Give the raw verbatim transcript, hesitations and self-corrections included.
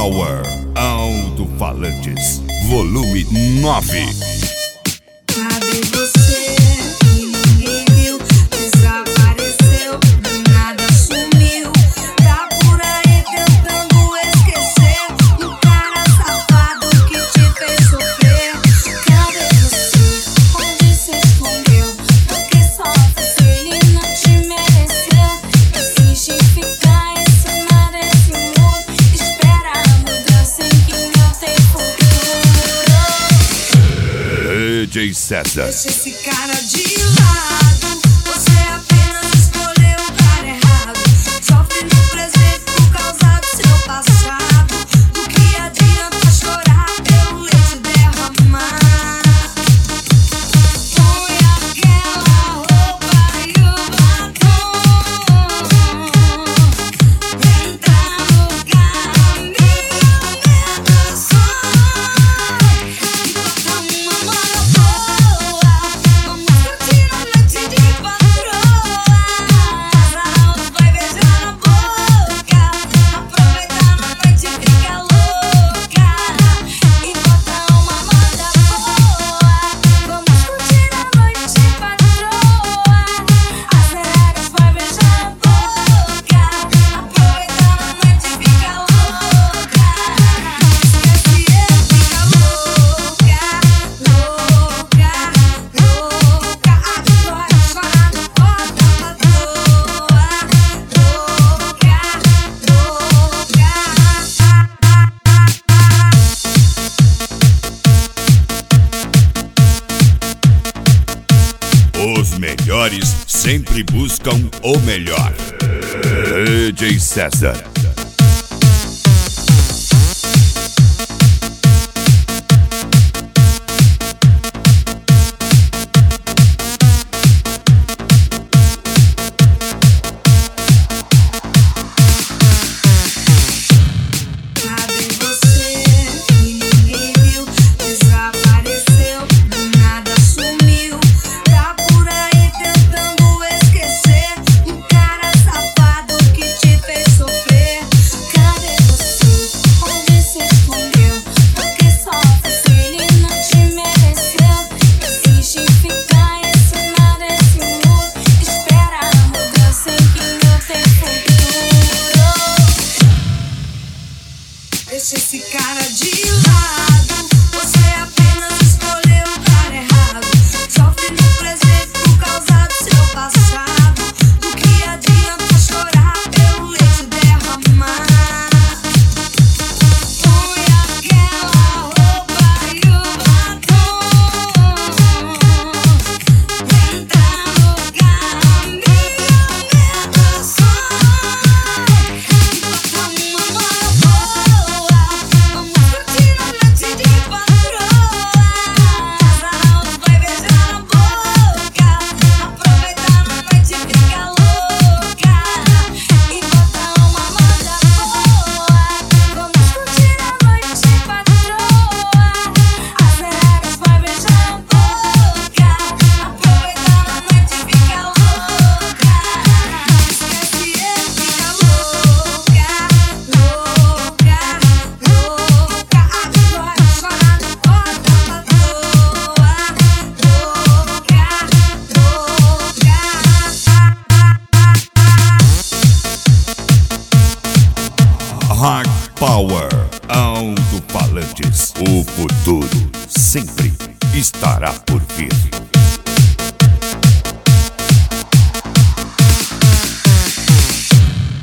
Power Alto-Falantes, volume nove. Cadê você? Ninguém viu, desapareceu, do nada sumiu. Tá por aí tentando esquecer o cara safado que te fez sofrer. Cadê você? Onde se escondeu? Porque só você e não te mereceu. Insiste em ficar em cima desse muro. Espera a mudança em que não tem futuro. D J César. Deixa esse cara de lado. Você apenas escolheu o cara errado. Sofre no presente por causa do seu passado. Do que adianta chorar pelo leite derramar? Põe aquela roupa e o batom. Entra no caminho, meta só. E bota uma moda boa. Vamos curtir a noite de patroa. As vai beijar na boca. Aproveitar na noite e fica louca. E bota uma moda boa. Vamos curtir a noite de patroa. As regras vai beijar na boca. Aproveitar na noite e fica louca. Esquece ele, fica louca. Louca, louca. Agora chorando, bota pra toa. Os melhores sempre buscam o melhor. D J César. Cadê você? Ninguém viu, desapareceu, do nada sumiu. Tá por aí tentando esquecer o cara safado que te fez sofrer. Cadê você? Onde se escondeu? Porque só você e não te mereceu. Insiste em ficar em cima desse muro. Espera a mudança em que não tem futuro. Deixa esse cara de lado. Você apenas escolheu o cara errado. Sofre no presente por causa do seu passado. Do que adianta chorar pelo leite derramar? Põe aquela roupa e o batom. Entra no caminho, meta só. E bota uma moda boa. Vamos curtir a noite de patroa. As vai beijar na boca. Aproveitar na noite e fica louca. E bota uma moda boa. Vamos curtir a noite de patroa. As regras vai beijar na boca. Aproveitar na noite e fica louca. Esquece ele, fica louca. Louca, louca. Agora chorando, bota pra toa. Hard Power Alto-Falantes, o futuro sempre estará por vir.